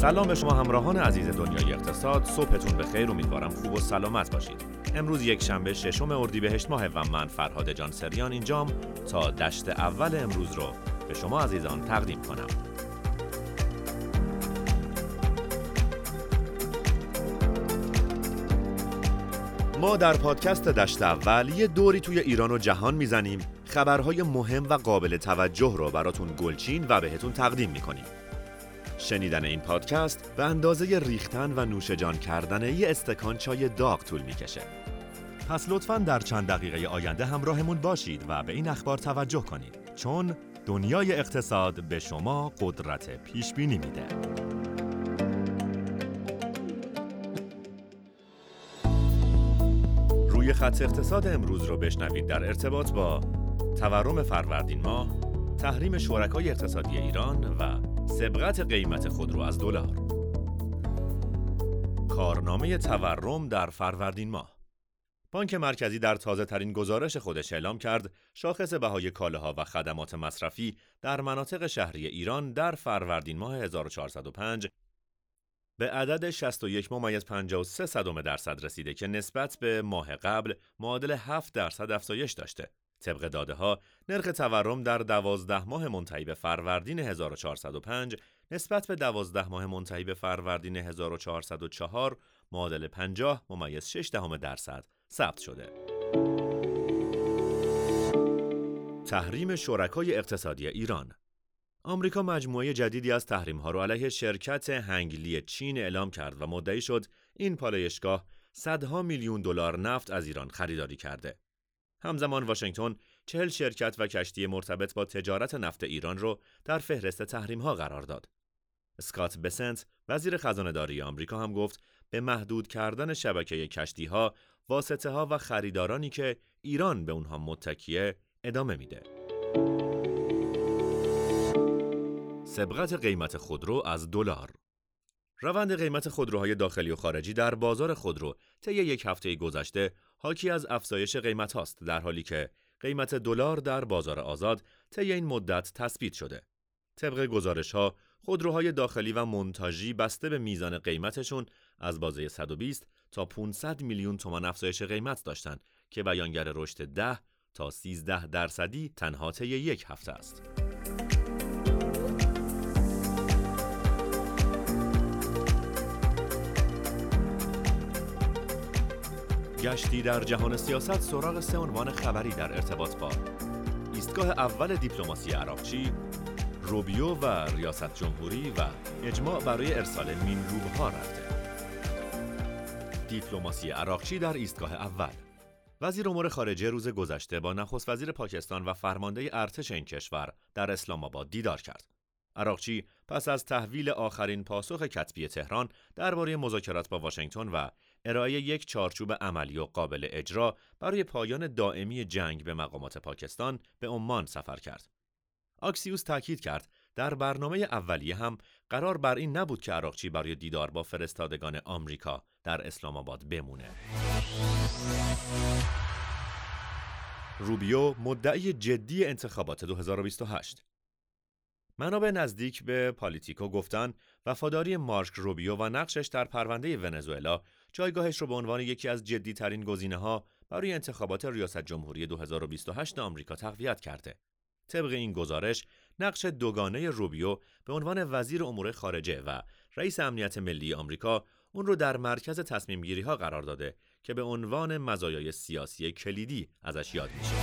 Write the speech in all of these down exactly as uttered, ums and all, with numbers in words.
سلام به شما همراهان عزیز دنیای اقتصاد، صبحتون بخیر، امیدوارم خوب و سلامت باشید. امروز یک شنبه ششم اردیبهشت ماه و من فرهاد جانسریان اینجام تا دشت اول امروز رو به شما عزیزان تقدیم کنم. ما در پادکست دشت اول یه دوری توی ایران و جهان میزنیم، خبرهای مهم و قابل توجه رو براتون گلچین و بهتون تقدیم میکنیم. شنیدن این پادکست به اندازه ریختن و نوشجان کردن یه استکان چای داغ طول میکشه. پس لطفاً در چند دقیقه آینده همراهمون باشید و به این اخبار توجه کنید، چون دنیای اقتصاد به شما قدرت پیش بینی میده. روی خط اقتصاد امروز رو بشنوید در ارتباط با تورم فروردین ماه، تحریم شرکای اقتصادی ایران و سبقت قیمت خودرو از دلار. کارنامه تورم در فروردین ماه. بانک مرکزی در تازه ترین گزارش خودش اعلام کرد شاخص بهای کالاها و خدمات مصرفی در مناطق شهری ایران در فروردین ماه هزار و چهارصد و پنج به عدد شصت و یک ممیز پنجاه و سه صدم درصد رسیده که نسبت به ماه قبل معادل هفت درصد افزایش داشته. طبق داده‌ها، نرخ تورم در دوازده ماه منتهی به فروردین هزار و چهارصد و پنج نسبت به دوازده ماه منتهی به فروردین هزار و چهارصد و چهار معادل پنجاه ممیز شش دهم درصد ثبت شده. تحریم شرکای اقتصادی ایران. آمریکا مجموعه جدیدی از تحریم‌ها را علیه شرکت هنگلی چین اعلام کرد و مدعی شد این پالایشگاه صدها میلیون دلار نفت از ایران خریداری کرده. همزمان واشنگتن چهل شرکت و کشتی مرتبط با تجارت نفت ایران را در فهرست تحریم‌ها قرار داد. اسکات بسنت، وزیر خزانه‌داری آمریکا هم گفت به محدود کردن شبکه کشتی‌ها، واسطه‌ها و خریدارانی که ایران به اونها متکیه ادامه میده. سبقت قیمت خودرو از دلار. روند قیمت خودروهای داخلی و خارجی در بازار خودرو طی یک هفته گذشته حاکی از افزایش قیمت هاست، در حالی که قیمت دلار در بازار آزاد طی این مدت تثبیت شده. طبق گزارش‌ها، خودروهای داخلی و مونتاژی بسته به میزان قیمتشون از بازه صد و بیست تا پانصد میلیون تومان افزایش قیمت داشتن که بیانگر رشد ده تا سیزده درصدی تنها طی یک هفته است. گشتی در جهان سیاست سراغ سه عنوان خبری در ارتباط با ایستگاه اول دیپلماسی عراقچی، روبیو و ریاست جمهوری و اجماع برای ارسال مینروب‌ها رفته. دیپلماسی عراقچی در ایستگاه اول. وزیر امور خارجه روز گذشته با نخست وزیر پاکستان و فرمانده ارتش این کشور در اسلام آباد دیدار کرد. عراقچی پس از تحویل آخرین پاسخ کتبی تهران درباره مذاکرات با واشنگتن و ارائه یک چارچوب عملی و قابل اجرا برای پایان دائمی جنگ به مقامات پاکستان به عمان سفر کرد. آکسیوس تاکید کرد در برنامه اولیه هم قرار بر این نبود که عراقچی برای دیدار با فرستادگان آمریکا در اسلام آباد بمونه. روبیو مدعی جدی انتخابات دو هزار و بیست و هشت. منابع نزدیک به پالیتیکو گفتن وفاداری مارک روبیو و نقشش در پرونده ونزوئلا جایگاهش رو به عنوان یکی از جدی‌ترین گزینه‌ها برای انتخابات ریاست جمهوری دو هزار و بیست و هشت آمریکا تقویت کرده. طبق این گزارش، نقش دوگانه روبیو به عنوان وزیر امور خارجه و رئیس امنیت ملی آمریکا اون رو در مرکز تصمیم‌گیری‌ها قرار داده که به عنوان مزایای سیاسی کلیدی ازش یاد میشه.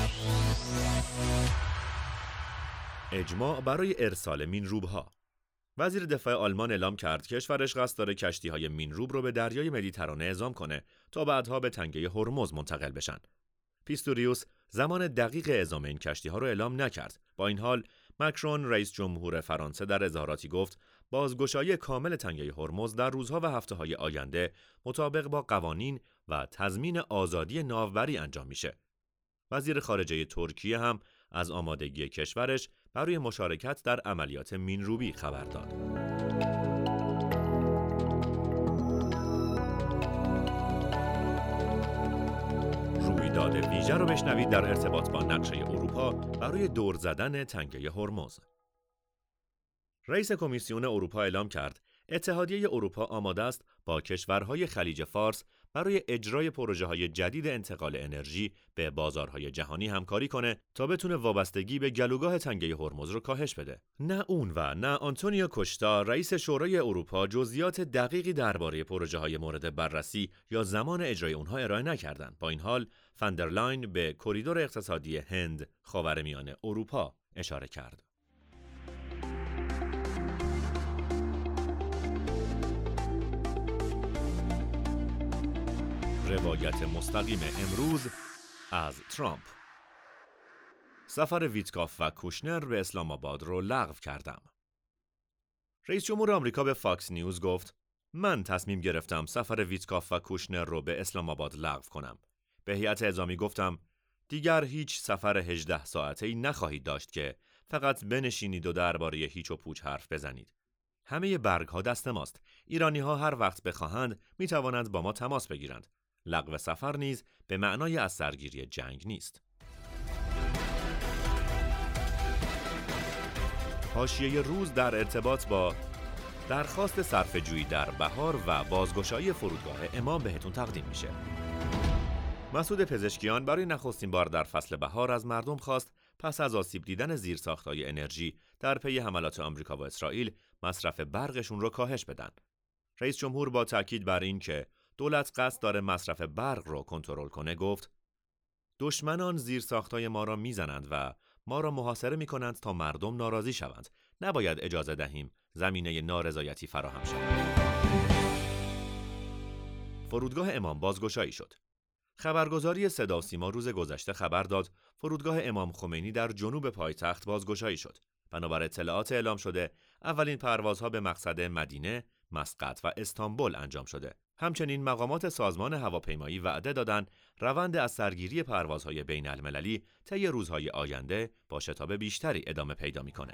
اجماع برای ارسال مینروب‌ها. وزیر دفاع آلمان اعلام کرد کشورش قصد داره کشتی‌های مینروب رو به دریای مدیترانه اعزام کنه تا بعدها به تنگه هرمز منتقل بشن. پیستوریوس زمان دقیق اعزام این کشتی‌ها رو اعلام نکرد. با این حال، ماکرون رئیس جمهور فرانسه در اظهاراتی گفت بازگشایی کامل تنگه هرمز در روزها و هفته‌های آینده مطابق با قوانین و تضمین آزادی ناوبری انجام میشه. وزیر خارجه ترکیه هم از آمادگی کشورش برای مشارکت در عملیات مینروبی خبر داد. رویداد ویژه رو بشنوید در ارتباط با نقشه اروپا برای دور زدن تنگه هرمز. رئیس کمیسیون اروپا اعلام کرد اتحادیه اروپا آماده است با کشورهای خلیج فارس برای اجرای پروژه‌های جدید انتقال انرژی به بازارهای جهانی همکاری کنه تا بتونه وابستگی به گلوگاه تنگه هرمز رو کاهش بده. نه اون و نه آنتونیو کوشتا رئیس شورای اروپا جزئیات دقیقی درباره پروژه‌های مورد بررسی یا زمان اجرای اونها ارائه نکردند. با این حال فاندرلاین به کریدور اقتصادی هند خاورمیانه اروپا اشاره کرد. روایت مستقیم امروز از ترامپ. سفر ویتکاف و کوشنر به اسلام آباد رو لغو کردم. رئیس جمهور آمریکا به فاکس نیوز گفت من تصمیم گرفتم سفر ویتکاف و کوشنر رو به اسلام آباد لغو کنم. به هیئت اعزامی گفتم دیگر هیچ سفر هجده ساعته‌ای نخواهید داشت که فقط بنشینید و درباره هیچ و پوچ حرف بزنید. همه برگ‌ها دست ماست. ایرانی‌ها هر وقت بخواهند می‌توانند با ما تماس بگیرند. لغو سفر نیز به معنای از سرگیری جنگ نیست. حاشیه روز در ارتباط با درخواست صرفه‌جویی در بهار و بازگشایی فرودگاه امام بهتون تقدیم میشه. مسعود پزشکیان برای نخستین بار در فصل بهار از مردم خواست پس از آسیب دیدن زیرساخت‌های انرژی در پی حملات آمریکا و اسرائیل مصرف برقشون رو کاهش بدن. رئیس جمهور با تاکید بر این که دولت قصد داره مصرف برق رو کنترل کنه گفت دشمنان زیرساخت‌های ما را میزنند و ما را محاصره میکنند تا مردم ناراضی شوند. نباید اجازه دهیم زمینه نارضایتی فراهم شود. فرودگاه امام بازگشایی شد. خبرگزاری صدا و سیما روز گذشته خبر داد فرودگاه امام خمینی در جنوب پایتخت بازگشایی شد. بنابر اطلاعات اعلام شده اولین پروازها به مقصد مدینه، مسقط و استانبول انجام شده. همچنین مقامات سازمان هواپیمایی وعده دادند روند از سرگیری پروازهای بین المللی طی روزهای آینده با شتاب بیشتری ادامه پیدا می‌کنه.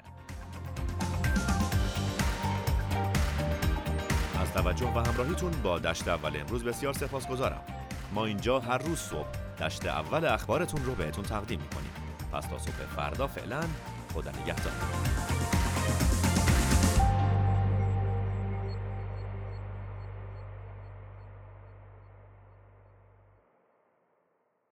از توجه و همراهیتون با دشت اول امروز بسیار سپاسگزارم. ما اینجا هر روز صبح دشت اول اخبارتون رو بهتون تقدیم می‌کنیم. پس تا صبح فردا فعلا خدا نگهدار.